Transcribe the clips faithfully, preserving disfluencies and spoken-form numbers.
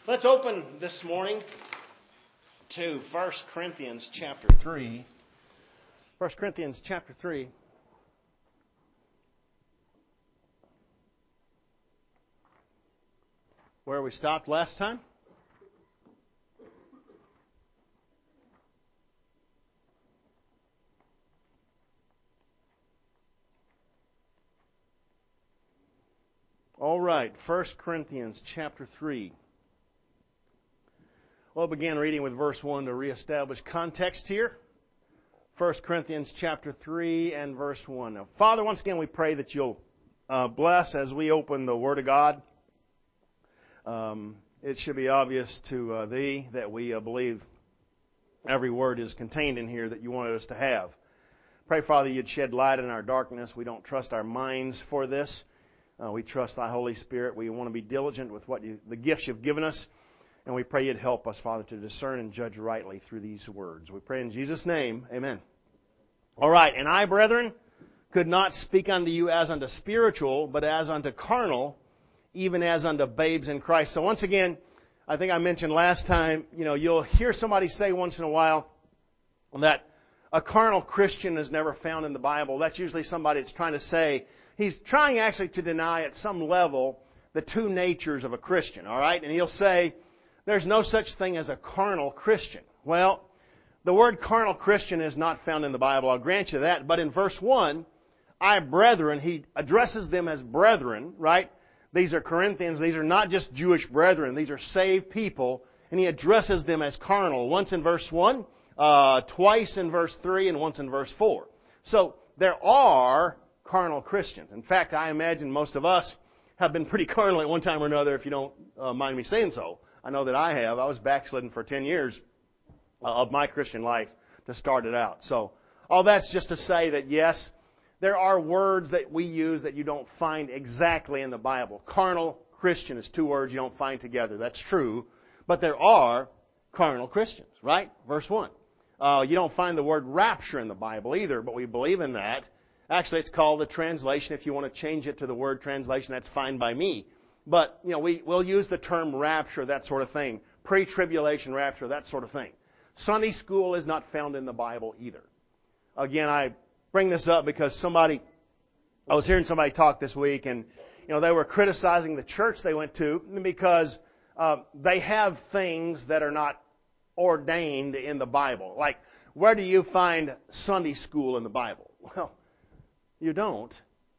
Let's open this morning to First Corinthians chapter three. First Corinthians chapter three. Where we stopped last time. All right, First Corinthians chapter three. We'll begin reading with verse one to reestablish context here. First Corinthians chapter three and verse one. Now, Father, once again we pray that you'll uh, bless as we open the Word of God. Um, it should be obvious to uh, Thee that we uh, believe every word is contained in here that you wanted us to have. Pray, Father, you'd shed light in our darkness. We don't trust our minds for this. Uh, we trust Thy Holy Spirit. We want to be diligent with what you, the gifts you've given us. And we pray you'd help us, Father, to discern and judge rightly through these words. We pray in Jesus' name. Amen. All right. And I, brethren, could not speak unto you as unto spiritual, but as unto carnal, even as unto babes in Christ. So once again, I think I mentioned last time, you know, you'll hear somebody say once in a while that a carnal Christian is never found in the Bible. That's usually somebody that's trying to say, he's trying actually to deny at some level the two natures of a Christian. All right. And he'll say, there's no such thing as a carnal Christian. Well, the word carnal Christian is not found in the Bible. I'll grant you that. But in verse one, I, brethren, he addresses them as brethren, right? These are Corinthians. These are not just Jewish brethren. These are saved people. And he addresses them as carnal. Once in verse one, uh, twice in verse three, and once in verse four. So there are carnal Christians. In fact, I imagine most of us have been pretty carnal at one time or another, if you don't uh, mind me saying so. I know that I have. I was backslidden for ten years of my Christian life to start it out. So all that's just to say that, yes, there are words that we use that you don't find exactly in the Bible. Carnal Christian is two words you don't find together. That's true. But there are carnal Christians, right? Verse one. Uh, you don't find the word rapture in the Bible either, but we believe in that. Actually, it's called the translation. If you want to change it to the word translation, that's fine by me. But, you know, we, we'll use the term rapture, that sort of thing. Pre-tribulation rapture, that sort of thing. Sunday school is not found in the Bible either. Again, I bring this up because somebody, I was hearing somebody talk this week, and, you know, they were criticizing the church they went to because uh, they have things that are not ordained in the Bible. Like, where do you find Sunday school in the Bible? Well, you don't.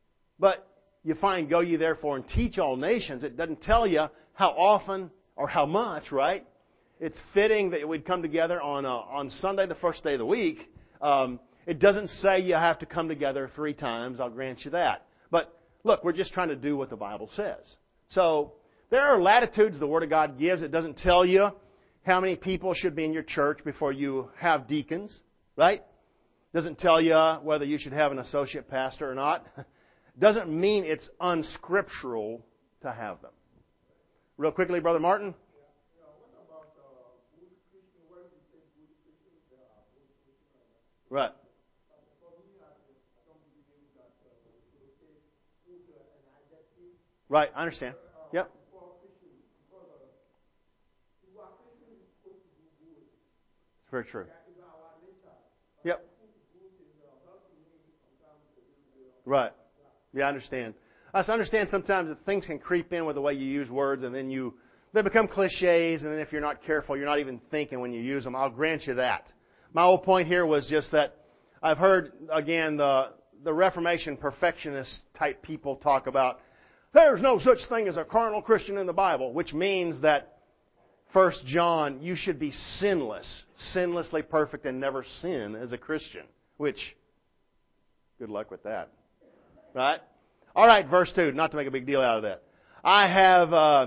But you find, go ye therefore and teach all nations. It doesn't tell you how often or how much, right? It's fitting that we'd come together on uh, on Sunday, the first day of the week. Um, it doesn't say you have to come together three times. I'll grant you that. But look, we're just trying to do what the Bible says. So there are latitudes the Word of God gives. It doesn't tell you how many people should be in your church before you have deacons, right? It doesn't tell you whether you should have an associate pastor or not. Doesn't mean it's unscriptural to have them. Real quickly, Brother Martin. Yeah, yeah. What about uh, good Christian? Where do you say good Christians? There are good Christians. Right. But for me, I don't believe that uh, we say put an adjective. Right, I understand. Uh, Yep. For Christians, because uh, if we are Christians, we're supposed to do good. It's very true. That is our nature. Yep. Good is uh, helping me sometimes to do good. Right. Yeah, I understand. I understand sometimes that things can creep in with the way you use words, and then you they become cliches, and then if you're not careful, you're not even thinking when you use them. I'll grant you that. My whole point here was just that I've heard, again, the the Reformation perfectionist type people talk about there's no such thing as a carnal Christian in the Bible, which means that First John, you should be sinless, sinlessly perfect, and never sin as a Christian, which, good luck with that. Right? All right, verse two, not to make a big deal out of that. I have uh,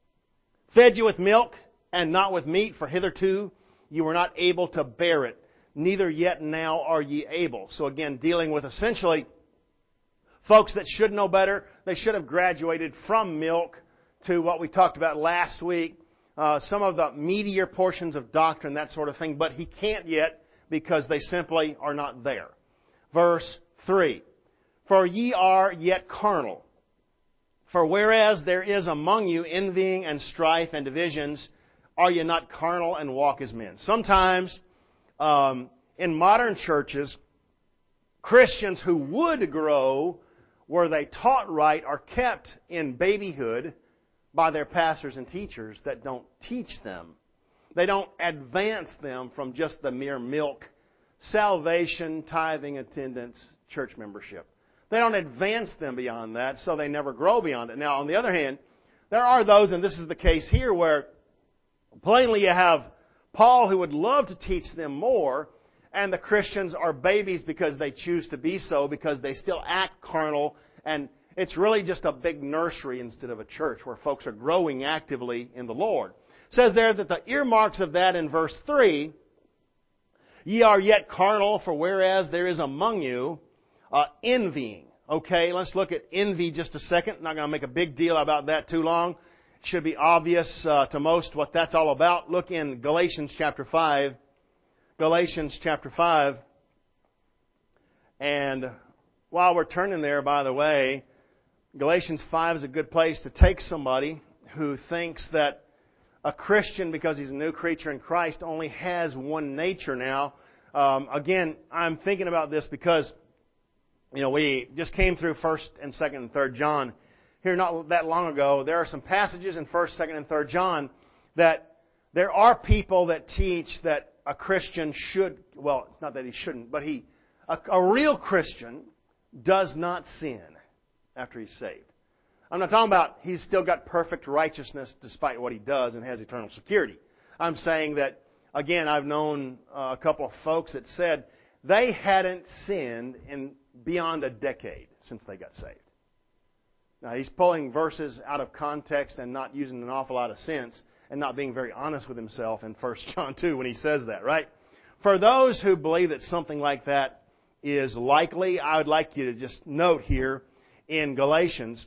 fed you with milk and not with meat, for hitherto you were not able to bear it, neither yet now are ye able. So again, dealing with essentially folks that should know better. They should have graduated from milk to what we talked about last week, uh, some of the meatier portions of doctrine, that sort of thing, but he can't yet because they simply are not there. Verse three. For ye are yet carnal. For whereas there is among you envying and strife and divisions, are you not carnal and walk as men? Sometimes um, in modern churches, Christians who would grow were they taught right are kept in babyhood by their pastors and teachers that don't teach them. They don't advance them from just the mere milk, salvation, tithing, attendance, church membership. They don't advance them beyond that, so they never grow beyond it. Now, on the other hand, there are those, and this is the case here, where plainly you have Paul who would love to teach them more, and the Christians are babies because they choose to be so, because they still act carnal, and it's really just a big nursery instead of a church where folks are growing actively in the Lord. It says there that the earmarks of that in verse three, ye are yet carnal, for whereas there is among you uh, envying. Okay, let's look at envy just a second. I'm not going to make a big deal about that too long. It should be obvious uh, to most what that's all about. Look in Galatians chapter five. Galatians chapter five. And while we're turning there, by the way, Galatians five is a good place to take somebody who thinks that a Christian, because he's a new creature in Christ, only has one nature now. Um, again, I'm thinking about this because, you know, we just came through First and Second and Third John here not that long ago. There are some passages in First, Second, and Third John that there are people that teach that a Christian should, well, it's not that he shouldn't, but he, a, a real Christian does not sin after he's saved. I'm not talking about he's still got perfect righteousness despite what he does and has eternal security. I'm saying that, again, I've known uh, a couple of folks that said they hadn't sinned in beyond a decade since they got saved. Now, he's pulling verses out of context and not using an awful lot of sense and not being very honest with himself in First John two when he says that, right? For those who believe that something like that is likely, I would like you to just note here in Galatians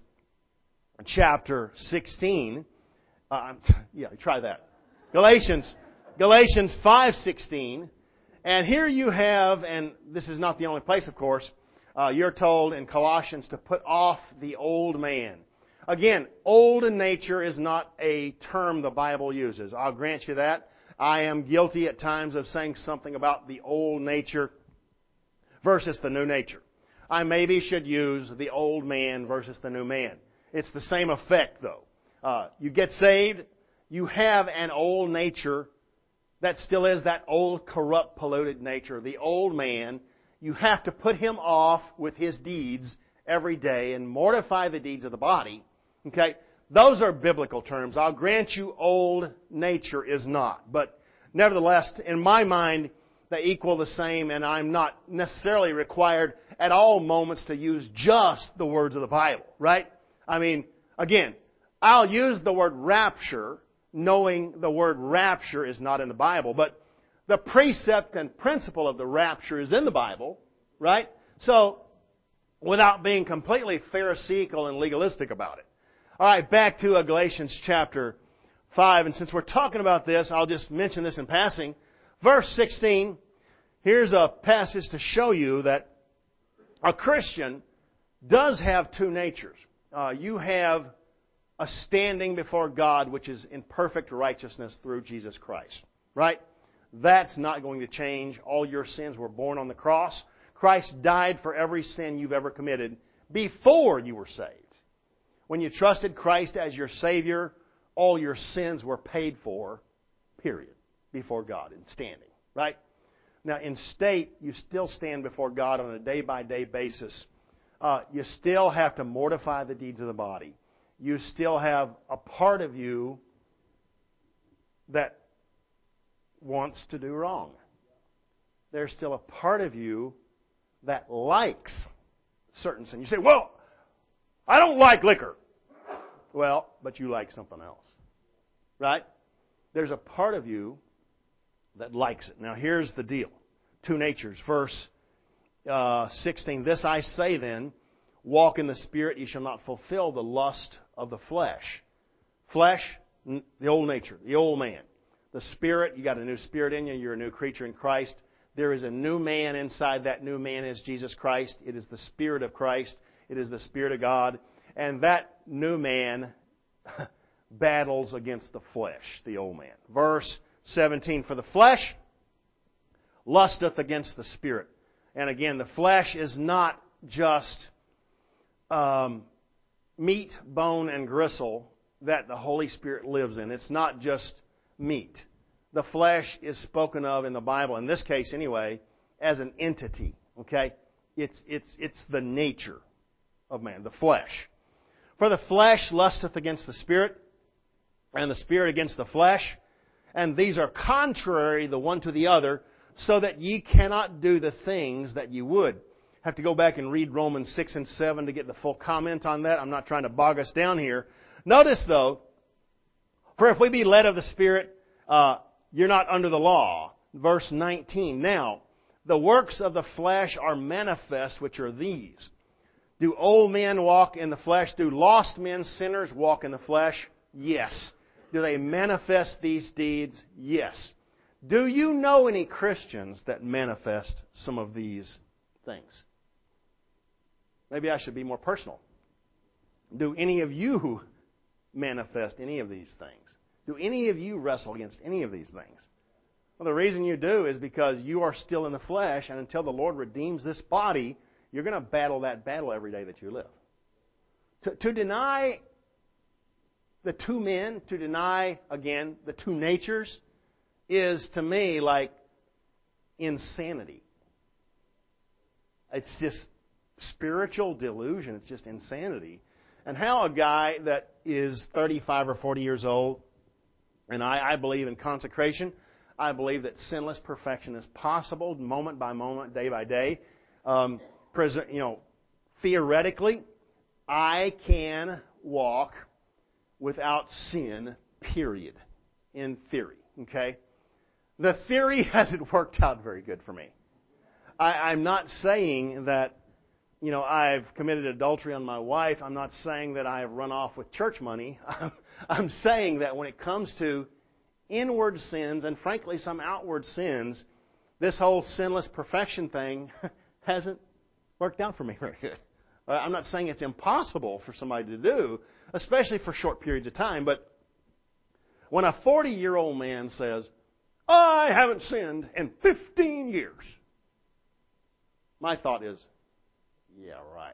chapter sixteen, uh, yeah, try that. Galatians, Galatians five sixteen, and here you have, and this is not the only place, of course, uh, you're told in Colossians to put off the old man. Again, old in nature is not a term the Bible uses. I'll grant you that. I am guilty at times of saying something about the old nature versus the new nature. I maybe should use the old man versus the new man. It's the same effect, though. Uh, you get saved, you have an old nature that still is that old, corrupt, polluted nature. The old man, you have to put him off with his deeds every day and mortify the deeds of the body. Okay? Those are biblical terms. I'll grant you old nature is not. But nevertheless, in my mind, they equal the same, and I'm not necessarily required at all moments to use just the words of the Bible, right? I mean, again, I'll use the word rapture, knowing the word rapture is not in the Bible, but the precept and principle of the rapture is in the Bible, right? So, without being completely pharisaical and legalistic about it. All right, back to uh, Galatians chapter five, and since we're talking about this, I'll just mention this in passing. Verse sixteen, here's a passage to show you that a Christian does have two natures. Uh, you have a standing before God which is in perfect righteousness through Jesus Christ. Right? That's not going to change. All your sins were borne on the cross. Christ died for every sin you've ever committed before you were saved. When you trusted Christ as your Savior, all your sins were paid for, period, before God in standing. Right? Now, in state, you still stand before God on a day-by-day basis. Uh, you still have to mortify the deeds of the body. You still have a part of you that wants to do wrong. There's still a part of you that likes certain sin. You say, well, I don't like liquor. Well, but you like something else. Right? There's a part of you that likes it. Now, here's the deal. Two natures. Verse uh, sixteen, this I say then, walk in the Spirit, ye shall not fulfill the lust of the flesh. Flesh, the old nature, the old man. The Spirit, you got a new spirit in you, you're a new creature in Christ. There is a new man inside. That new man is Jesus Christ. It is the Spirit of Christ. It is the Spirit of God. And that new man battles against the flesh, the old man. Verse seventeen, for the flesh lusteth against the Spirit. And again, the flesh is not just um, meat, bone, and gristle that the Holy Spirit lives in. It's not just meat. The flesh is spoken of in the Bible, in this case anyway, as an entity. Okay? It's, it's, it's the nature of man, the flesh. For the flesh lusteth against the Spirit, and the Spirit against the flesh, and these are contrary the one to the other, so that ye cannot do the things that ye would. Have to go back and read Romans six and seven to get the full comment on that. I'm not trying to bog us down here. Notice though, for if we be led of the Spirit, uh, you're not under the law. Verse nineteen. Now, the works of the flesh are manifest, which are these. Do old men walk in the flesh? Do lost men, sinners, walk in the flesh? Yes. Do they manifest these deeds? Yes. Do you know any Christians that manifest some of these things? Maybe I should be more personal. Do any of you manifest any of these things? Do any of you wrestle against any of these things? Well, the reason you do is because you are still in the flesh, and until the Lord redeems this body, you're going to battle that battle every day that you live. To, to deny the two men, to deny, again, the two natures, is to me like insanity. It's just spiritual delusion. It's just insanity. And how a guy that is thirty-five or forty years old, and I, I believe in consecration, I believe that sinless perfection is possible moment by moment, day by day. Um, you know, theoretically, I can walk without sin, period, in theory. Okay? The theory hasn't worked out very good for me. I, I'm not saying that, you know, I've committed adultery on my wife. I'm not saying that I've run off with church money. I'm saying that when it comes to inward sins and, frankly, some outward sins, this whole sinless perfection thing hasn't worked out for me very good. I'm not saying it's impossible for somebody to do, especially for short periods of time, but when a forty-year-old man says, I haven't sinned in fifteen years, my thought is, yeah, right.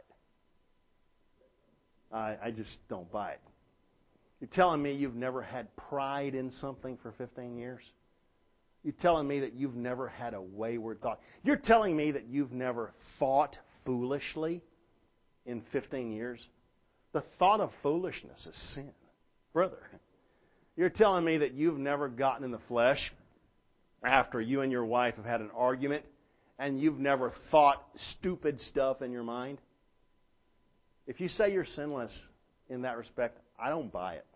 I, I just don't buy it. You're telling me you've never had pride in something for fifteen years? You're telling me that you've never had a wayward thought? You're telling me that you've never thought foolishly in fifteen years? The thought of foolishness is sin. Brother, you're telling me that you've never gotten in the flesh after you and your wife have had an argument and you've never thought stupid stuff in your mind? If you say you're sinless in that respect, I don't buy it.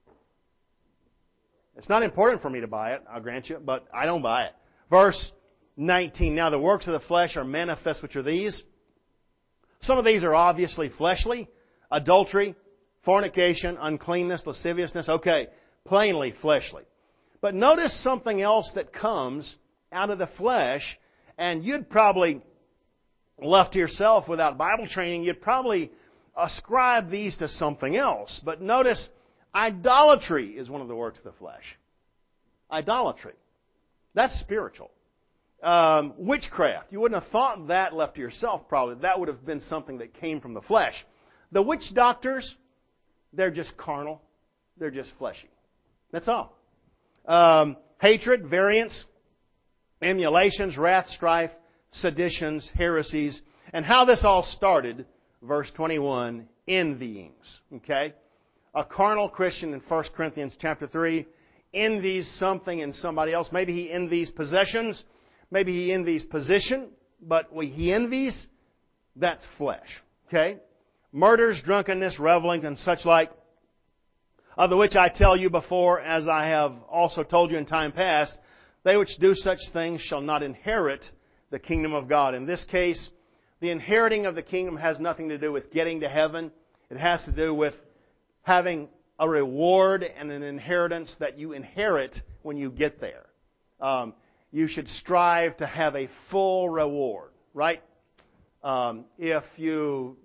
It's not important for me to buy it, I'll grant you, but I don't buy it. Verse nineteen, now the works of the flesh are manifest, which are these. Some of these are obviously fleshly. Adultery, fornication, uncleanness, lasciviousness. Okay, plainly fleshly. But notice something else that comes out of the flesh, and you'd probably, left to yourself without Bible training, you'd probably ascribe these to something else. But notice, idolatry is one of the works of the flesh. Idolatry. That's spiritual. Um, witchcraft. You wouldn't have thought that left to yourself probably. That would have been something that came from the flesh. The witch doctors, they're just carnal. They're just fleshy. That's all. Um, hatred, variance, emulations, wrath, strife, seditions, heresies. And how this all started, verse twenty-one, envyings. Okay? A carnal Christian in First Corinthians chapter three envies something in somebody else. Maybe he envies possessions. Maybe he envies position. But what he envies, that's flesh. Okay? Murders, drunkenness, revelings, and such like, of the which I tell you before, as I have also told you in time past, they which do such things shall not inherit the kingdom of God. In this case, the inheriting of the kingdom has nothing to do with getting to heaven. It has to do with having a reward and an inheritance that you inherit when you get there. Um, you should strive to have a full reward, right? Um, if you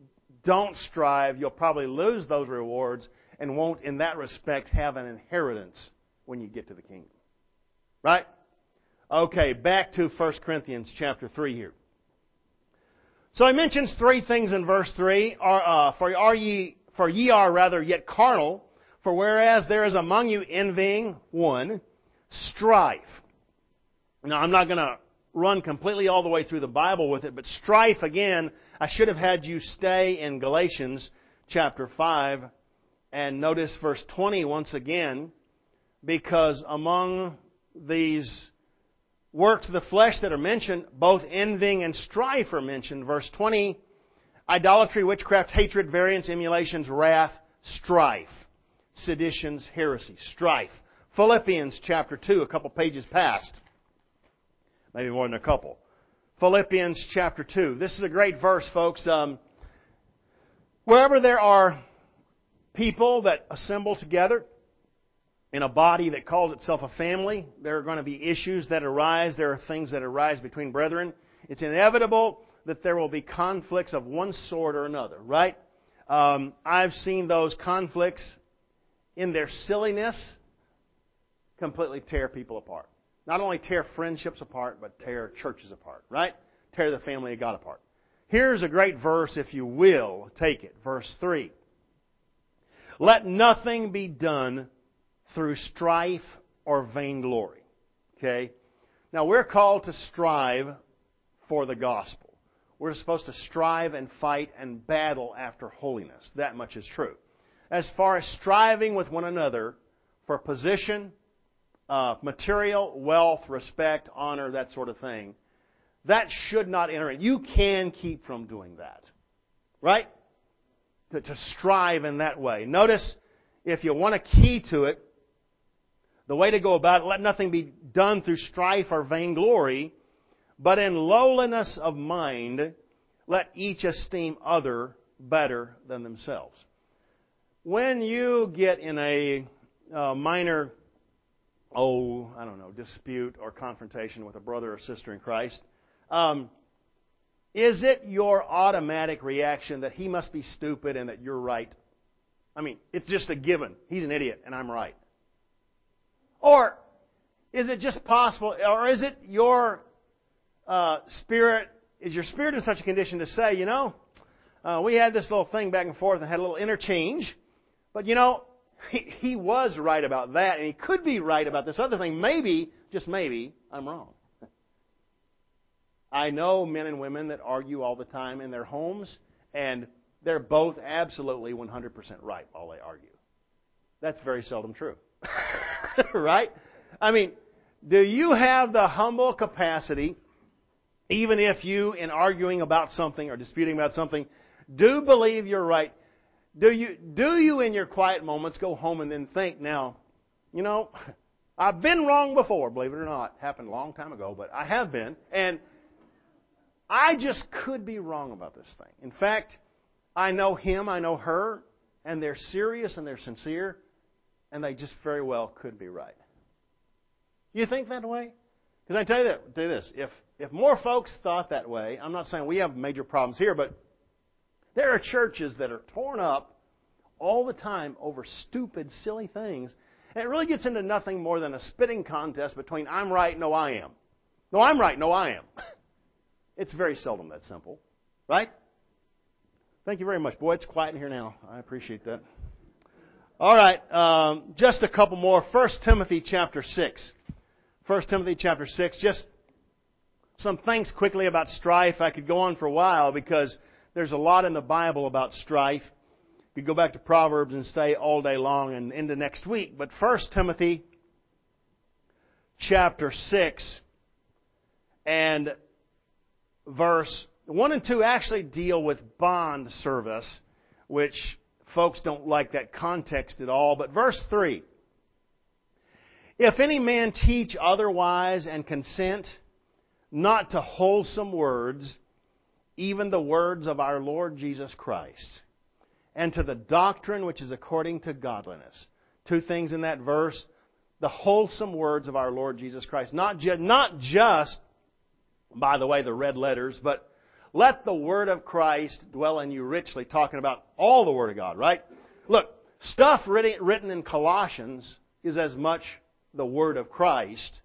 don't strive, you'll probably lose those rewards and won't, in that respect, have an inheritance when you get to the kingdom. Right? Okay, back to First Corinthians chapter three here. So he mentions three things in verse three. Are, uh, for are ye, for ye are rather yet carnal, for whereas there is among you envying, one, strife. Now, I'm not going to run completely all the way through the Bible with it, but strife, again, I should have had you stay in Galatians chapter five and notice verse twenty once again, because among these works of the flesh that are mentioned, both envying and strife are mentioned. Verse twenty, idolatry, witchcraft, hatred, variance, emulations, wrath, strife, seditions, heresy, strife. Philippians chapter two, a couple pages past. Maybe more than a couple. Philippians chapter two. This is a great verse, folks. Um, wherever there are people that assemble together in a body that calls itself a family, there are going to be issues that arise. There are things that arise between brethren. It's inevitable that there will be conflicts of one sort or another, right? Um, I've seen those conflicts in their silliness completely tear people apart. Not only tear friendships apart, but tear churches apart, right? Tear the family of God apart. Here's a great verse, if you will. Take it. Verse three. Let nothing be done through strife or vainglory. Okay? Now, we're called to strive for the gospel. We're supposed to strive and fight and battle after holiness. That much is true. As far as striving with one another for position, uh, material, wealth, respect, honor, that sort of thing, that should not enter in. You can keep from doing that. Right? To, to strive in that way. Notice, if you want a key to it, the way to go about it, let nothing be done through strife or vainglory, but in lowliness of mind, let each esteem other better than themselves. When you get in a uh, minor, oh, I don't know, dispute or confrontation with a brother or sister in Christ, um, is it your automatic reaction that he must be stupid and that you're right? I mean, it's just a given. He's an idiot and I'm right. Or is it just possible, or is it your uh, spirit, is your spirit in such a condition to say, you know, uh, we had this little thing back and forth and had a little interchange, but you know, he, he was right about that and he could be right about this other thing. Maybe, just maybe, I'm wrong. I know men and women that argue all the time in their homes, and they're both absolutely one hundred percent right while they argue. That's very seldom true. Right? I mean, do you have the humble capacity, even if you, in arguing about something or disputing about something, do believe you're right? Do you, do you in your quiet moments go home and then think, now, you know, I've been wrong before, believe it or not. Happened a long time ago, but I have been. And I just could be wrong about this thing. In fact, I know him, I know her, and they're serious and they're sincere, and they just very well could be right. You think that way? Because I tell you, that, tell you this, if, if more folks thought that way, I'm not saying we have major problems here, but there are churches that are torn up all the time over stupid, silly things, and it really gets into nothing more than a spitting contest between I'm right, no I am. No, I'm right, no I am. It's very seldom that simple. Right? Thank you very much. Boy, it's quiet in here now. I appreciate that. All right. Um, just a couple more. First Timothy chapter six. First Timothy chapter six. Just some things quickly about strife. I could go on for a while because there's a lot in the Bible about strife. You could go back to Proverbs and stay all day long and into next week. But First Timothy chapter six and verse one and two actually deal with bond service, which folks don't like that context at all. But verse three, if any man teach otherwise and consent not to wholesome words, even the words of our Lord Jesus Christ, and to the doctrine which is according to godliness. Two things in that verse. The wholesome words of our Lord Jesus Christ. Not, ju- not just, by the way, the red letters, but let the Word of Christ dwell in you richly, talking about all the Word of God, right? Look, stuff written in Colossians is as much the Word of Christ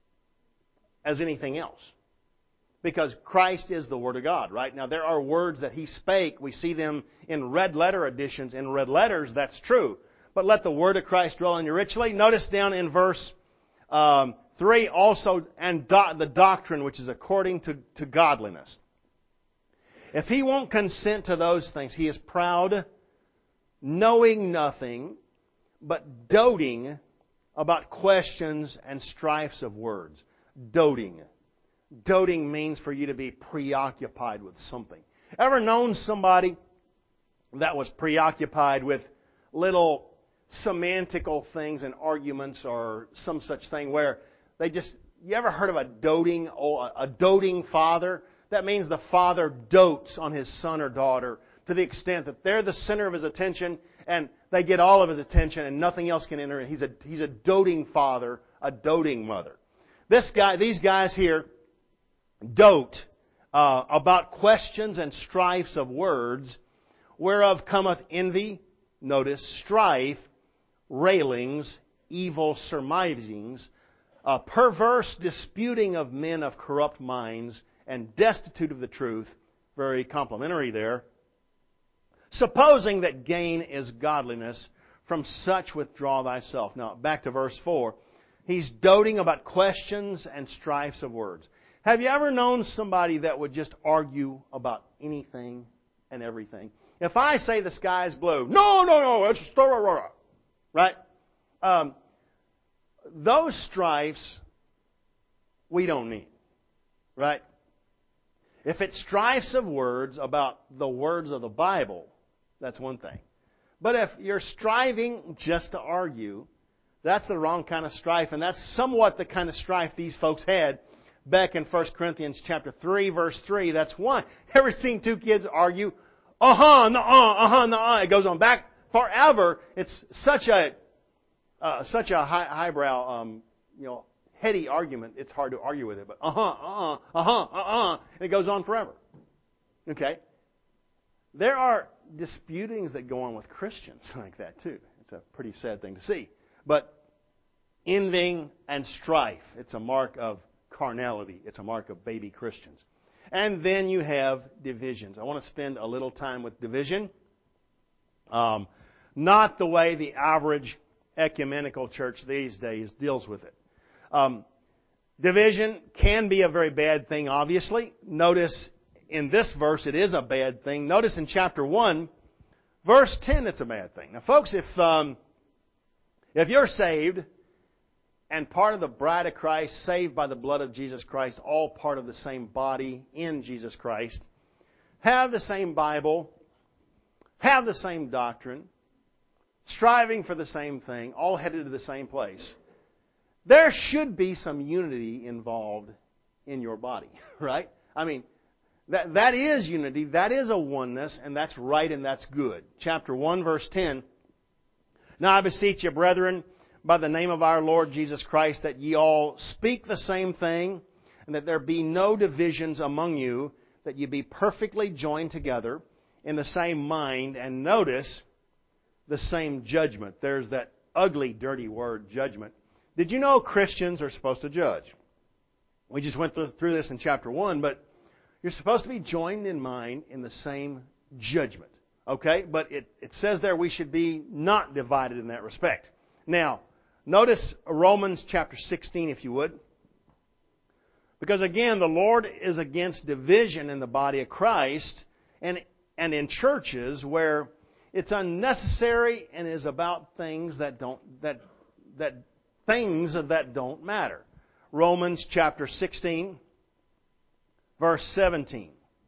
as anything else. Because Christ is the Word of God, right? Now, there are words that He spake. We see them in red letter editions. In red letters, that's true. But let the Word of Christ dwell in you richly. Notice down in verse um, three, also, and do- the doctrine which is according to, to godliness. If he won't consent to those things, he is proud, knowing nothing, but doting about questions and strifes of words. Doting. Doting means for you to be preoccupied with something. Ever known somebody that was preoccupied with little semantical things and arguments or some such thing where they just, you ever heard of a doting, or a doting father? That means the father dotes on his son or daughter to the extent that they're the center of his attention and they get all of his attention and nothing else can enter. He's a, he's a doting father, a doting mother. This guy, these guys here dote uh, about questions and strifes of words, whereof cometh envy, notice, strife, railings, evil surmisings, uh, perverse disputing of men of corrupt minds, and destitute of the truth. Very complimentary there. Supposing that gain is godliness, from such withdraw thyself. Now, back to verse four. He's doting about questions and strifes of words. Have you ever known somebody that would just argue about anything and everything? If I say the sky is blue, no, no, no, it's right? Um, those strifes we don't need, right? If it's strifes of words about the words of the Bible, that's one thing. But if you're striving just to argue, that's the wrong kind of strife, and that's somewhat the kind of strife these folks had back in First Corinthians chapter three, verse three. That's one. Ever seen two kids argue? Uh-huh, nuh-uh, uh-huh, nuh-uh. It goes on back forever. It's such a uh, such a high, highbrow, um, you know, heady argument. It's hard to argue with it. But uh-huh, uh-uh, uh-huh, uh-uh. And it goes on forever. Okay? There are disputings that go on with Christians like that too. It's a pretty sad thing to see. But envying and strife, it's a mark of carnality. It's a mark of baby Christians. And then you have divisions. I want to spend a little time with division. Um, not the way the average ecumenical church these days deals with it. Um, division can be a very bad thing, obviously. Notice in this verse it is a bad thing. Notice in chapter one, verse ten, it's a bad thing. Now, folks, if um, if you're saved and part of the bride of Christ, saved by the blood of Jesus Christ, all part of the same body in Jesus Christ, have the same Bible, have the same doctrine, striving for the same thing, all headed to the same place, there should be some unity involved in your body, right? I mean, that that is unity, that is a oneness, and that's right and that's good. Chapter one, verse ten, Now I beseech you, brethren, by the name of our Lord Jesus Christ, that ye all speak the same thing, and that there be no divisions among you, that ye be perfectly joined together in the same mind, and notice the same judgment. There's that ugly, dirty word, judgment. Did you know Christians are supposed to judge? We just went through this in chapter one, but you're supposed to be joined in mind in the same judgment. Okay? But it, it says there we should be not divided in that respect. Now, notice Romans chapter sixteen, if you would. Because again, the Lord is against division in the body of Christ and, and in churches where it's unnecessary and is about things that don't, that, that, things that don't matter. Romans chapter sixteen, verse seventeen.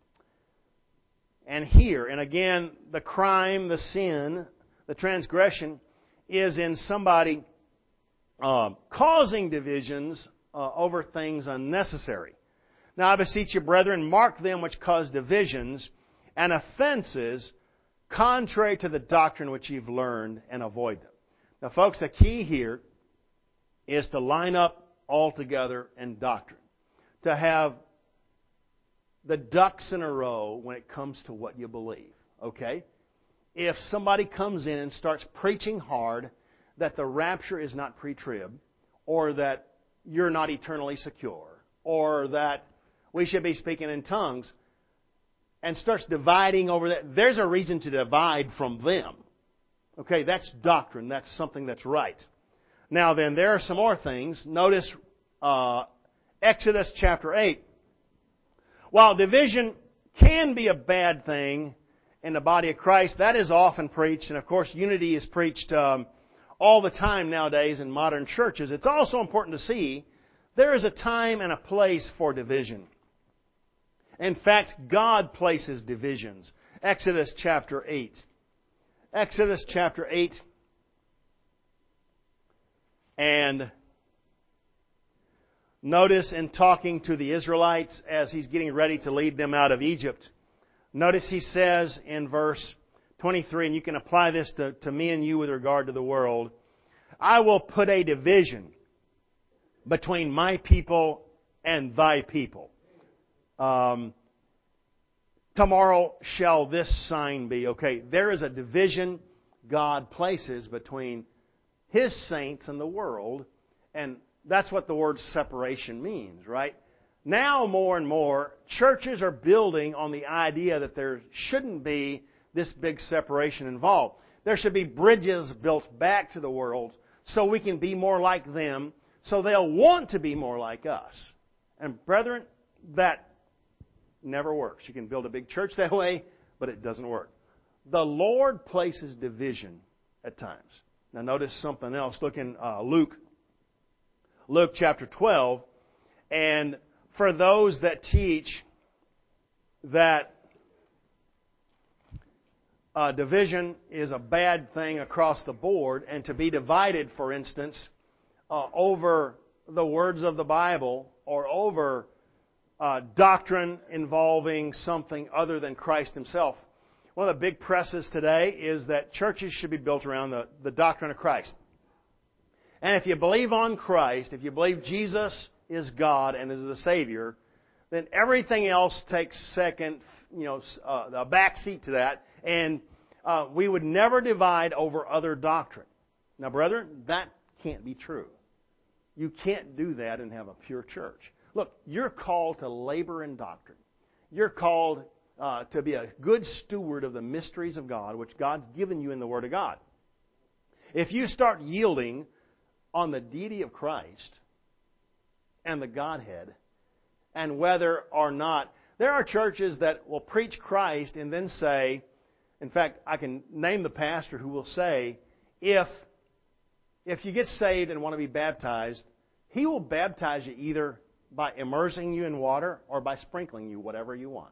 And here, and again, the crime, the sin, the transgression is in somebody uh, causing divisions uh, over things unnecessary. Now I beseech you, brethren, mark them which cause divisions and offenses contrary to the doctrine which you've learned, and avoid them. Now, folks, the key here is to line up all together in doctrine. To have the ducks in a row when it comes to what you believe. Okay? If somebody comes in and starts preaching hard that the rapture is not pre-trib, or that you're not eternally secure, or that we should be speaking in tongues, and starts dividing over that, there's a reason to divide from them. Okay, that's doctrine. That's something that's right. Now then, there are some more things. Notice uh, Exodus chapter eight. While division can be a bad thing in the body of Christ, that is often preached, and of course unity is preached um, all the time nowadays in modern churches. It's also important to see there is a time and a place for division. In fact, God places divisions. Exodus chapter eight. Exodus chapter eight. And notice in talking to the Israelites as He's getting ready to lead them out of Egypt, notice He says in verse twenty-three, and you can apply this to, to me and you with regard to the world, I will put a division between my people and thy people. Um, tomorrow shall this sign be. Okay, there is a division God places between His saints and the world, and that's what the word separation means, right? Now more and more, churches are building on the idea that there shouldn't be this big separation involved. There should be bridges built back to the world so we can be more like them, so they'll want to be more like us. And brethren, that never works. You can build a big church that way, but it doesn't work. The Lord places division at times. Now notice something else. Look in uh, Luke, Luke chapter twelve. And for those that teach that uh, division is a bad thing across the board, and to be divided, for instance, uh, over the words of the Bible or over uh, doctrine involving something other than Christ Himself. One of the big presses today is that churches should be built around the, the doctrine of Christ. And if you believe on Christ, if you believe Jesus is God and is the Savior, then everything else takes second, you know, uh, a back seat to that. And uh, we would never divide over other doctrine. Now, brethren, that can't be true. You can't do that and have a pure church. Look, you're called to labor in doctrine. You're called uh, to be a good steward of the mysteries of God, which God's given you in the Word of God. If you start yielding on the deity of Christ and the Godhead, and whether or not, there are churches that will preach Christ and then say, in fact, I can name the pastor who will say, if, if you get saved and want to be baptized, he will baptize you either by immersing you in water or by sprinkling you, whatever you want.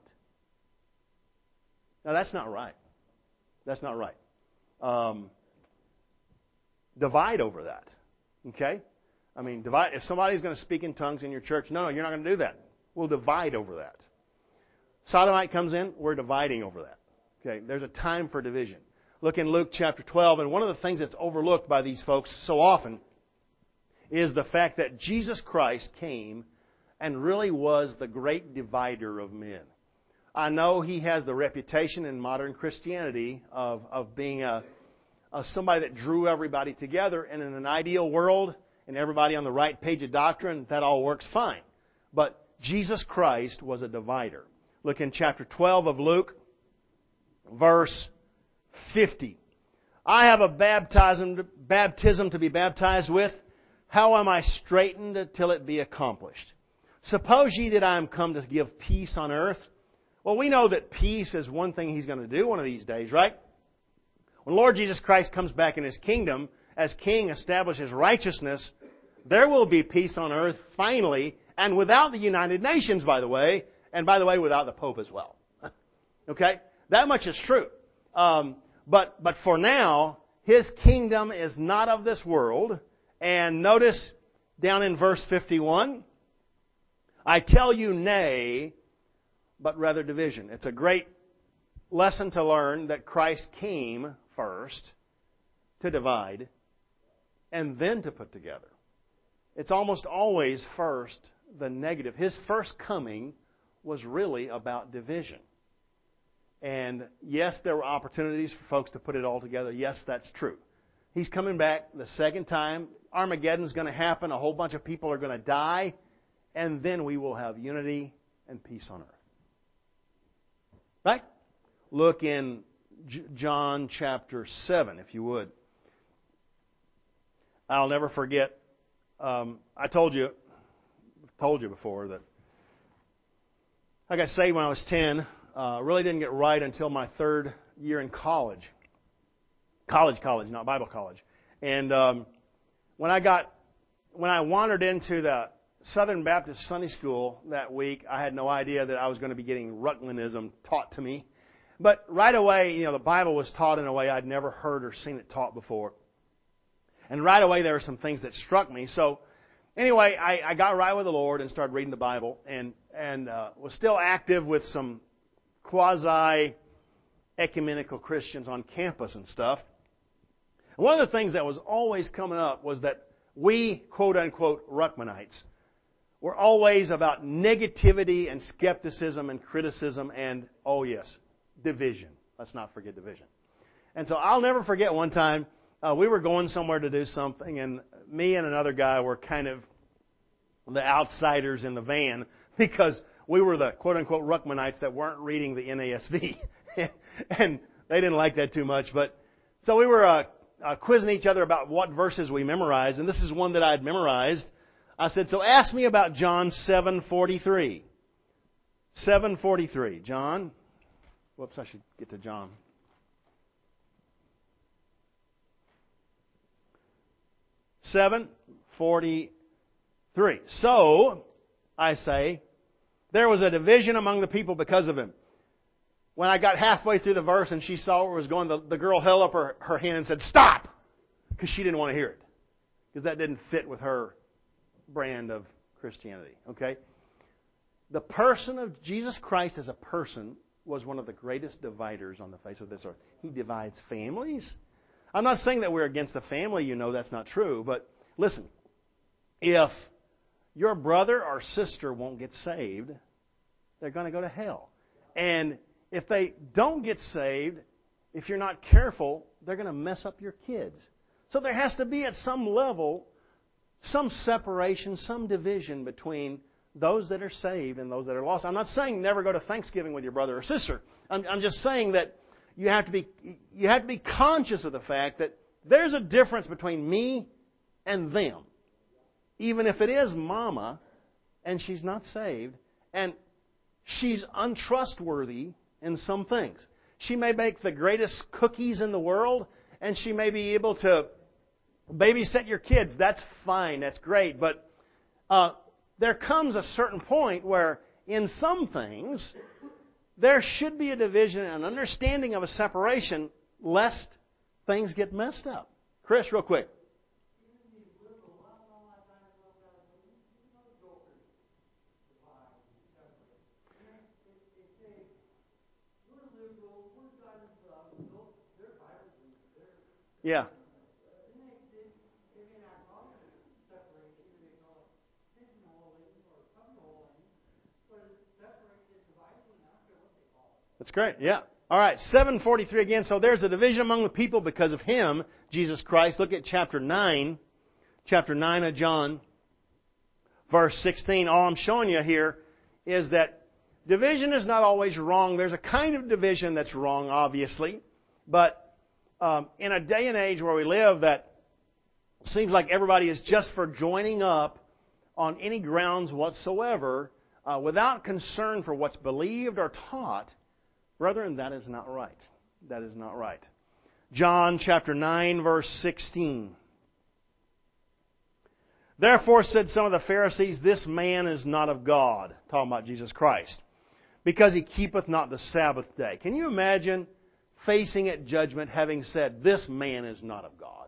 Now, that's not right. That's not right. Um, divide over that. Okay? I mean, divide. If somebody's going to speak in tongues in your church, no, no, you're not going to do that. We'll divide over that. Sodomite comes in, we're dividing over that. Okay? There's a time for division. Look in Luke chapter twelve, and one of the things that's overlooked by these folks so often is the fact that Jesus Christ came and really was the great divider of men. I know He has the reputation in modern Christianity of, of being a, a somebody that drew everybody together, and in an ideal world, and everybody on the right page of doctrine, that all works fine. But Jesus Christ was a divider. Look in chapter twelve of Luke, verse fifty. I have a baptism, baptism to be baptized with. How am I straitened till it be accomplished? Suppose ye that I am come to give peace on earth. Well, we know that peace is one thing He's going to do one of these days, right? When Lord Jesus Christ comes back in His kingdom, as King establishes righteousness, there will be peace on earth finally, and without the United Nations, by the way, and by the way, without the Pope as well. Okay? That much is true. Um, but, but for now, His kingdom is not of this world. And notice down in verse fifty-one, I tell you nay, but rather division. It's a great lesson to learn that Christ came first to divide and then to put together. It's almost always first the negative. His first coming was really about division. And yes, there were opportunities for folks to put it all together. Yes, that's true. He's coming back the second time. Armageddon's going to happen. A whole bunch of people are going to die. And then we will have unity and peace on earth. Right? Look in J- John chapter seven, if you would. I'll never forget. Um, I told you, told you before that I got saved when I was ten. Uh, really didn't get right until my third year in college. College, college, not Bible college. And um, when I got, when I wandered into the Southern Baptist Sunday School that week, I had no idea that I was going to be getting Rutlandism taught to me. But right away, you know, the Bible was taught in a way I'd never heard or seen it taught before. And right away, there were some things that struck me. So anyway, I, I got right with the Lord and started reading the Bible, and and uh, was still active with some quasi-ecumenical Christians on campus and stuff. And one of the things that was always coming up was that we, quote-unquote, Ruckmanites, were always about negativity and skepticism and criticism and, oh yes, division. Let's not forget division. And so I'll never forget one time, uh, we were going somewhere to do something, and me and another guy were kind of the outsiders in the van because we were the quote-unquote Ruckmanites that weren't reading the N A S B. And they didn't like that too much. But so we were uh, uh, quizzing each other about what verses we memorized, and this is one that I had memorized. I said, so ask me about John seven forty-three. seven forty-three. John. Whoops, I should get to John. seven forty-three. So, I say, there was a division among the people because of him. When I got halfway through the verse and she saw where it was going, the, the girl held up her, her hand and said, stop! Because she didn't want to hear it. Because that didn't fit with her brand of Christianity. Okay? The person of Jesus Christ as a person was one of the greatest dividers on the face of this earth. He divides families. I'm not saying that we're against the family, you know, that's not true. But listen, if your brother or sister won't get saved, they're going to go to hell. And if they don't get saved, if you're not careful, they're going to mess up your kids. So there has to be at some level some separation, some division between those that are saved and those that are lost. I'm not saying never go to Thanksgiving with your brother or sister. I'm, I'm just saying that you have to be you have to be conscious of the fact that there's a difference between me and them. Even if it is Mama and she's not saved and she's untrustworthy in some things. She may make the greatest cookies in the world and she may be able to babysit your kids. That's fine. That's great. But uh, there comes a certain point where in some things there should be a division and an understanding of a separation lest things get messed up. Chris, real quick. Yeah. That's great. Yeah. All right. seven forty-three again. So there's a division among the people because of Him, Jesus Christ. Look at chapter nine. Chapter nine of John, verse sixteen. All I'm showing you here is that division is not always wrong. There's a kind of division that's wrong, obviously. But um, in a day and age where we live that seems like everybody is just for joining up on any grounds whatsoever uh, without concern for what's believed or taught, brethren, that is not right. That is not right. John chapter nine, verse sixteen. Therefore said some of the Pharisees, this man is not of God, talking about Jesus Christ, because he keepeth not the Sabbath day. Can you imagine facing at judgment having said, this man is not of God?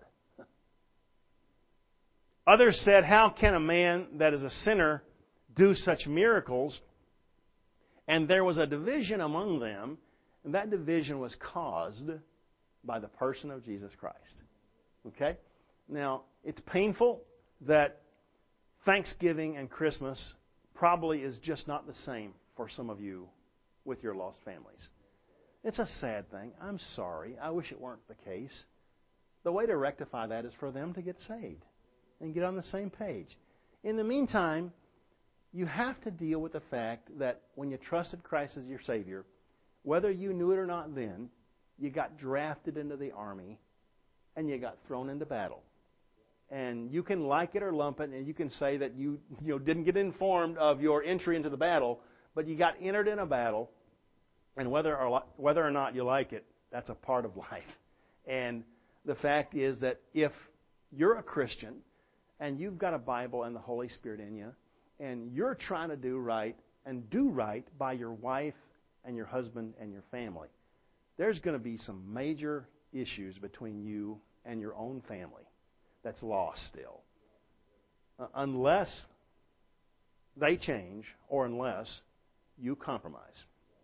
Others said, how can a man that is a sinner do such miracles? And there was a division among them, and that division was caused by the person of Jesus Christ. Okay? Now, it's painful that Thanksgiving and Christmas probably is just not the same for some of you with your lost families. It's a sad thing. I'm sorry. I wish it weren't the case. The way to rectify that is for them to get saved and get on the same page. In the meantime, you have to deal with the fact that when you trusted Christ as your Savior, whether you knew it or not then, you got drafted into the army and you got thrown into battle. And you can like it or lump it, and you can say that you, you know, didn't get informed of your entry into the battle, but you got entered in a battle, and whether or, whether or not you like it, that's a part of life. And the fact is that if you're a Christian and you've got a Bible and the Holy Spirit in you, and you're trying to do right and do right by your wife and your husband and your family, there's going to be some major issues between you and your own family that's lost still. Uh, unless they change or unless you compromise.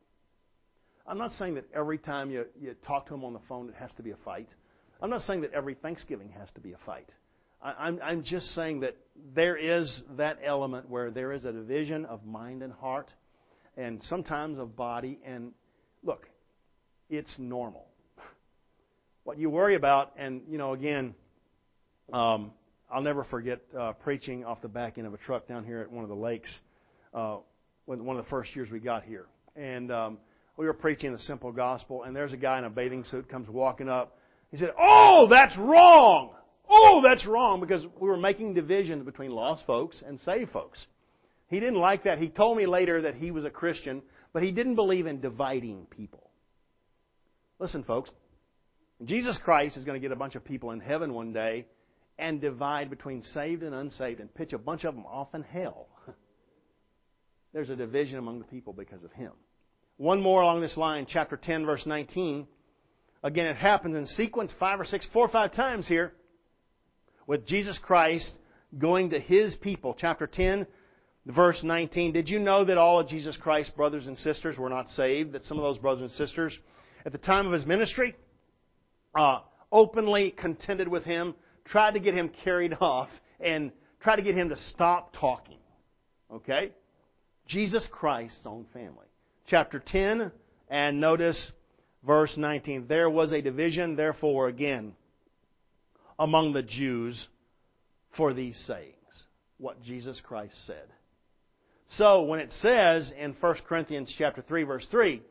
I'm not saying that every time you, you talk to them on the phone it has to be a fight. I'm not saying that every Thanksgiving has to be a fight. I, I'm, I'm just saying that there is that element where there is a division of mind and heart and sometimes of body. And look, it's normal. What you worry about, and, you know, again, um, I'll never forget uh, preaching off the back end of a truck down here at one of the lakes uh, when one of the first years we got here. And um, we were preaching the simple gospel, and there's a guy in a bathing suit comes walking up. He said, "Oh, that's wrong! Oh, that's wrong!" Because we were making divisions between lost folks and saved folks. He didn't like that. He told me later that he was a Christian, but he didn't believe in dividing people. Listen, folks, Jesus Christ is going to get a bunch of people in heaven one day and divide between saved and unsaved and pitch a bunch of them off in hell. There's a division among the people because of Him. One more along this line, chapter ten, verse nineteen. Again, it happens in sequence five or six, four or five times here with Jesus Christ going to His people. Chapter ten, verse nineteen. Did you know that all of Jesus Christ's brothers and sisters were not saved? That some of those brothers and sisters, at the time of His ministry, uh, openly contended with Him, tried to get Him carried off, and tried to get Him to stop talking. Okay? Jesus Christ's own family. Chapter ten, and notice verse nineteen. There was a division, therefore, again, among the Jews for these sayings. What Jesus Christ said. So, when it says in First Corinthians chapter three, verse three,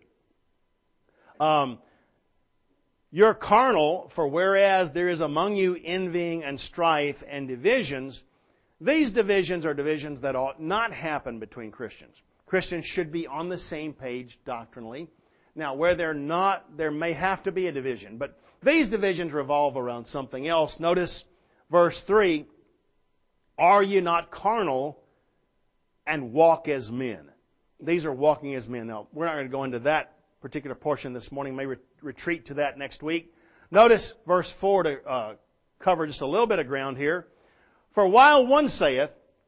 um, you're carnal, for whereas there is among you envying and strife and divisions, these divisions are divisions that ought not happen between Christians. Christians should be on the same page doctrinally. Now, where they're not, there may have to be a division. But these divisions revolve around something else. Notice verse three, are you not carnal and walk as men? These are walking as men. Now, we're not going to go into that particular portion this morning. May re- retreat to that next week. Notice verse four to uh, cover just a little bit of ground here. For while one saith,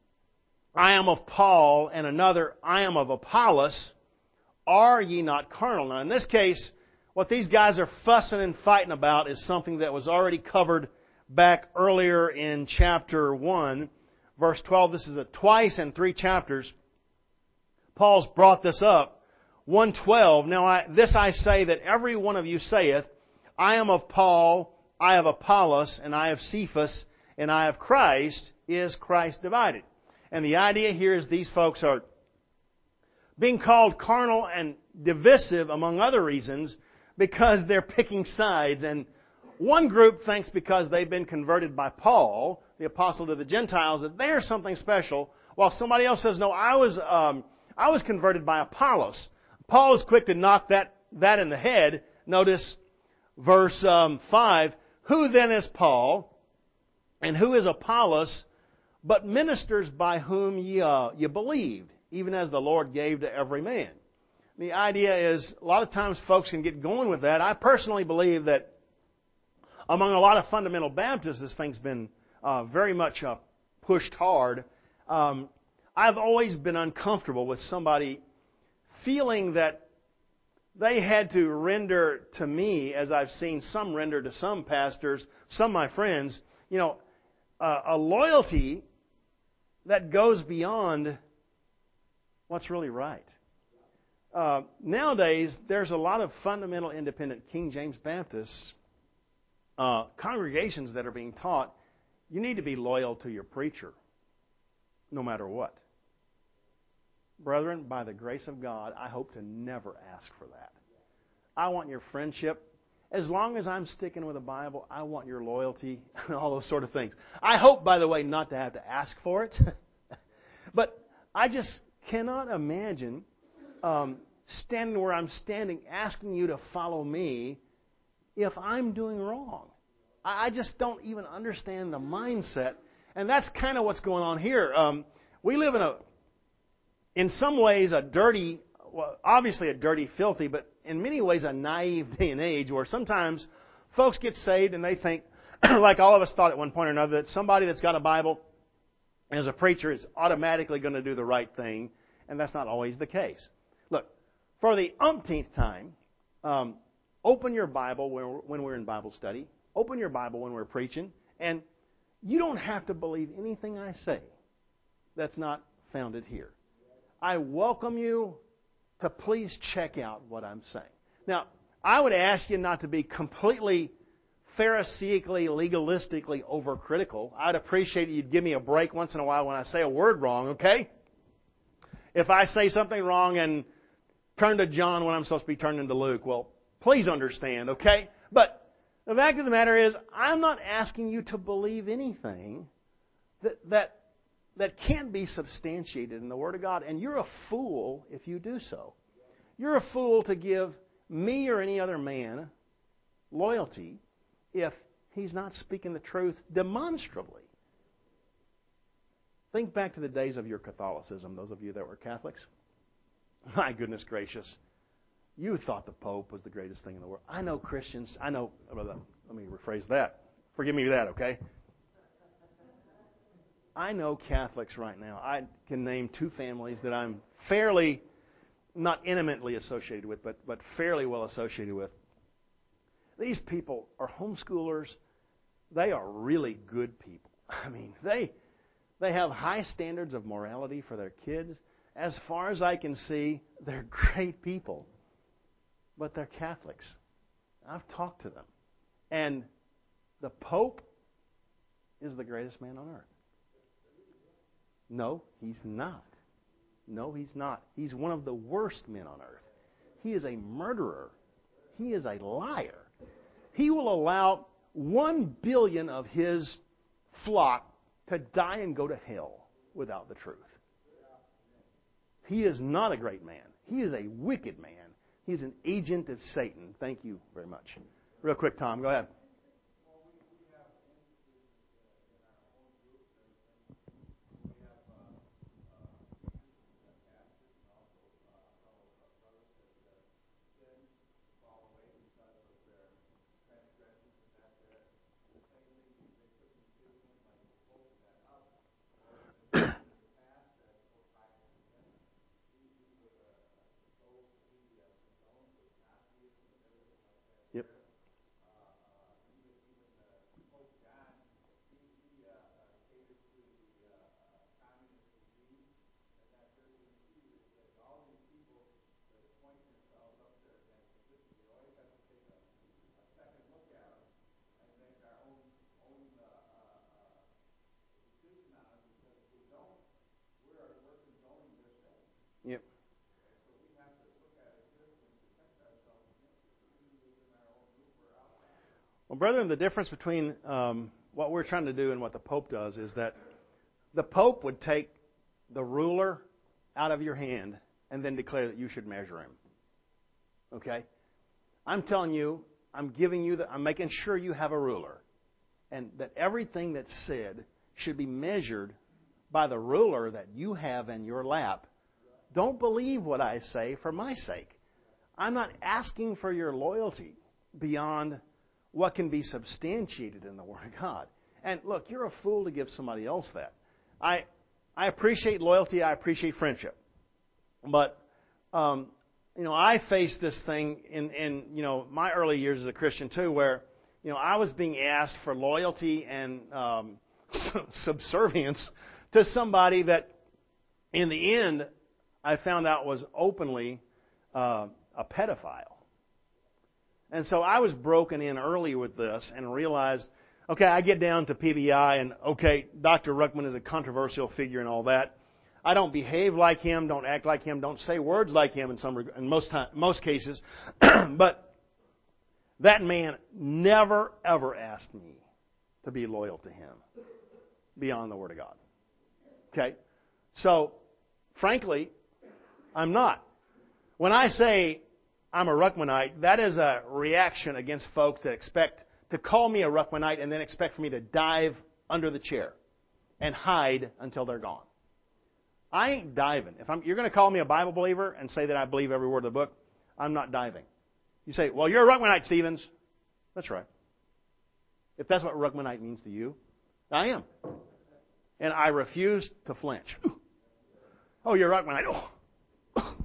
I am of Paul, and another, I am of Apollos, are ye not carnal? Now, in this case, what these guys are fussing and fighting about is something that was already covered back earlier in chapter one, verse twelve. This is a twice in three chapters. Paul's brought this up. one twelve, now I, this I say that every one of you saith, I am of Paul, I have Apollos, and I have Cephas, and I have Christ. Is Christ divided? And the idea here is these folks are being called carnal and divisive, among other reasons, because they're picking sides. And one group thinks because they've been converted by Paul, the apostle to the Gentiles, that they're something special, while somebody else says, no, I was um, I was converted by Apollos. Paul is quick to knock that, that in the head. Notice verse um, five, who then is Paul, and who is Apollos, but ministers by whom ye, uh, ye believed, even as the Lord gave to every man. The idea is, a lot of times folks can get going with that. I personally believe that among a lot of fundamental Baptists, this thing's been uh, very much uh, pushed hard. Um, I've always been uncomfortable with somebody feeling that they had to render to me, as I've seen some render to some pastors, some of my friends, you know, uh, a loyalty that goes beyond what's really right. uh, nowadays there's a lot of fundamental independent King James Baptists uh, congregations that are being taught you need to be loyal to your preacher no matter what. Brethren, by the grace of God, I hope to never ask for that. I want your friendship. As long as I'm sticking with the Bible, I want your loyalty and all those sort of things. I hope, by the way, not to have to ask for it. But I just cannot imagine um, standing where I'm standing asking you to follow me if I'm doing wrong. I, I just don't even understand the mindset. And that's kind of what's going on here. Um, we live in a, in some ways, a dirty, well, obviously a dirty, filthy, but in many ways a naive day and age where sometimes folks get saved and they think, like all of us thought at one point or another, that somebody that's got a Bible as a preacher is automatically going to do the right thing, and that's not always the case. Look, for the umpteenth time, um, open your Bible when we're, when we're in Bible study. Open your Bible when we're preaching, and you don't have to believe anything I say that's not founded here. I welcome you to please check out what I'm saying. Now, I would ask you not to be completely Pharisaically, legalistically overcritical. I'd appreciate it you'd give me a break once in a while when I say a word wrong, okay? If I say something wrong and turn to John when I'm supposed to be turning to Luke, well, please understand, okay? But the fact of the matter is, I'm not asking you to believe anything that that that can't be substantiated in the Word of God. And you're a fool if you do so. You're a fool to give me or any other man loyalty if he's not speaking the truth demonstrably. Think back to the days of your Catholicism, those of you that were Catholics. My goodness gracious. You thought the Pope was the greatest thing in the world. I know Christians, I know, let me rephrase that. Forgive me for that, okay? I know Catholics right now. I can name two families that I'm fairly, not intimately associated with, but, but fairly well associated with. These people are homeschoolers. They are really good people. I mean, they they have high standards of morality for their kids. As far as I can see, they're great people. But they're Catholics. I've talked to them. And the Pope is the greatest man on earth. No, he's not. No, he's not. He's one of the worst men on earth. He is a murderer. He is a liar. He will allow one billion of his flock to die and go to hell without the truth. He is not a great man. He is a wicked man. He's an agent of Satan. Thank you very much. Real quick, Tom, go ahead. Yep. Yep. Well, brethren, the difference between um, what we're trying to do and what the Pope does is that the Pope would take the ruler out of your hand and then declare that you should measure him. Okay? I'm telling you, I'm giving you the, I'm making sure you have a ruler, and that everything that's said should be measured by the ruler that you have in your lap. Don't believe what I say for my sake. I'm not asking for your loyalty beyond what can be substantiated in the Word of God. And look, you're a fool to give somebody else that. I I appreciate loyalty. I appreciate friendship. But, um, you know, I faced this thing in, in, you know, my early years as a Christian too, where, you know, I was being asked for loyalty and um, subservience to somebody that, in the end, I found out was openly uh, a pedophile. And so I was broken in early with this and realized, okay, I get down to P B I and, okay, Doctor Ruckman is a controversial figure and all that. I don't behave like him, don't act like him, don't say words like him in some in most time, most cases. But that man never, ever asked me to be loyal to him beyond the Word of God. Okay? So, frankly, I'm not. When I say I'm a Ruckmanite, that is a reaction against folks that expect to call me a Ruckmanite and then expect for me to dive under the chair and hide until they're gone. I ain't diving. If I'm, you're going to call me a Bible believer and say that I believe every word of the book, I'm not diving. You say, well, you're a Ruckmanite, Stevens. That's right. If that's what Ruckmanite means to you, I am. And I refuse to flinch. Oh, you're a Ruckmanite. Oh.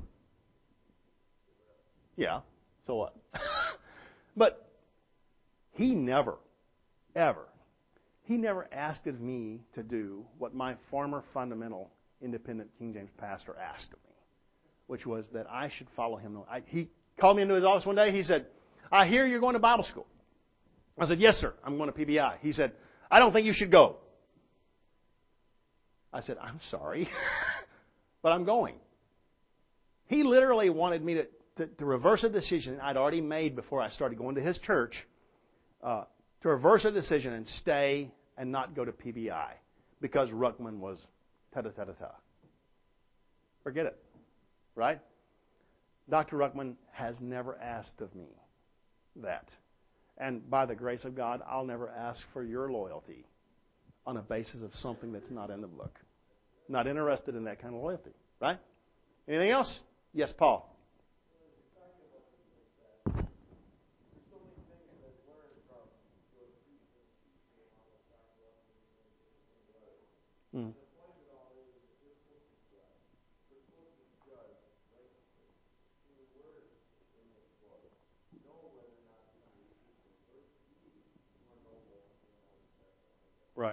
Yeah, so what? But he never, ever, he never asked of me to do what my former fundamental independent King James pastor asked of me, which was that I should follow him. I, he called me into his office one day. He said, I hear you're going to Bible school. I said, yes, sir. I'm going to P B I. He said, I don't think you should go. I said, I'm sorry, but I'm going. He literally wanted me to, to, to reverse a decision I'd already made before I started going to his church, uh, to reverse a decision and stay and not go to P B I because Ruckman was ta-ta-ta-ta-ta. Forget it. Right? Doctor Ruckman has never asked of me that. And by the grace of God, I'll never ask for your loyalty on a basis of something that's not in the book. Not interested in that kind of loyalty. Right? Anything else? Yes, Paul. Mm. Right.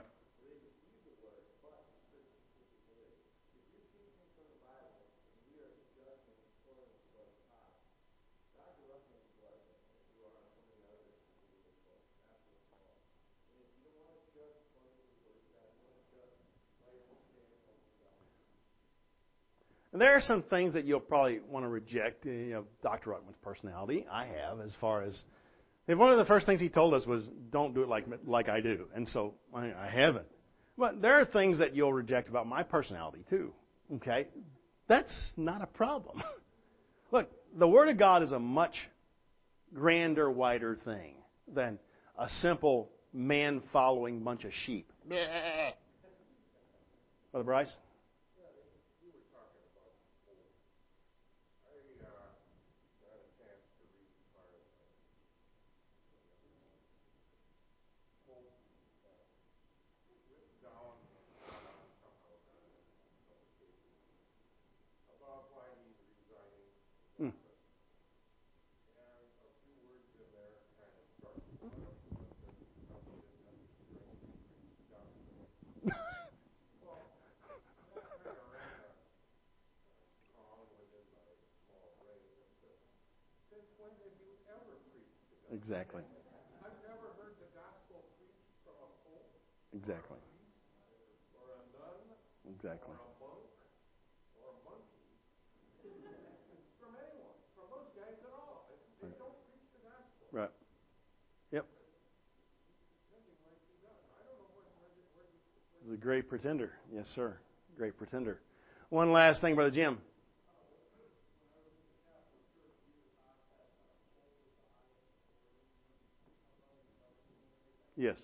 And there are some things that you'll probably want to reject. You know, Doctor Ruckman's personality, I have, as far as one of the first things he told us was, "Don't do it like like I do," and so I, I haven't. But there are things that you'll reject about my personality too. Okay, that's not a problem. Look, the Word of God is a much grander, wider thing than a simple man-following bunch of sheep. Brother Bryce? Hmm. Exactly. I've never heard the gospel preached from a pope, Exactly. or a nun, Exactly. or a monk, or a monkey, from anyone, from those guys at all. It's, they Right. don't preach the gospel. Right. Yep. Pretending like he does. I don't know what, where, where, where, where He's a great pretender. Yes, sir. Great pretender. One last thing, Brother Jim. Yes.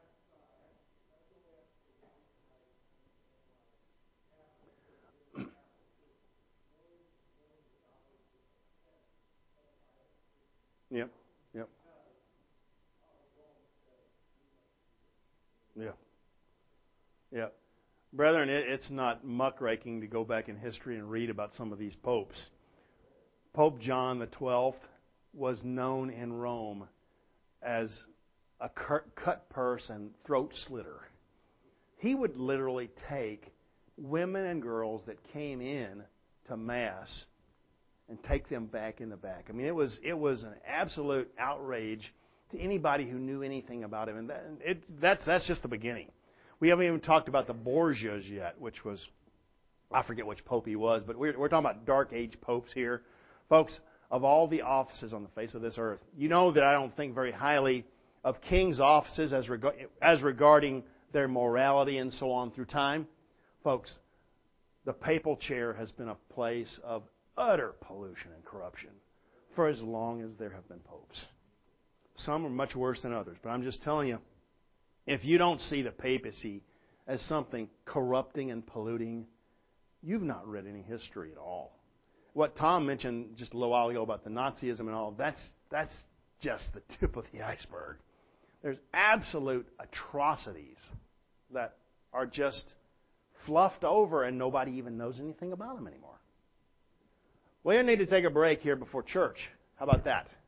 Yep. Yep. Yeah. Yeah. Brethren, it, it's not muckraking to go back in history and read about some of these popes. Pope John the twelfth was known in Rome as a cut purse and throat slitter. He would literally take women and girls that came in to Mass and take them back in the back. I mean, it was it was an absolute outrage to anybody who knew anything about him. And that, it, that's that's just the beginning. We haven't even talked about the Borgias yet, which was, I forget which pope he was, but we're, we're talking about Dark Age popes here. Folks, of all the offices on the face of this earth, you know that I don't think very highly of kings' offices as, reg- as regarding their morality and so on through time. Folks, the papal chair has been a place of utter pollution and corruption for as long as there have been popes. Some are much worse than others, but I'm just telling you, if you don't see the papacy as something corrupting and polluting, you've not read any history at all. What Tom mentioned just a little while ago about the Nazism and all, that's that's just the tip of the iceberg. There's absolute atrocities that are just fluffed over and nobody even knows anything about them anymore. We need to take a break here before church. How about that?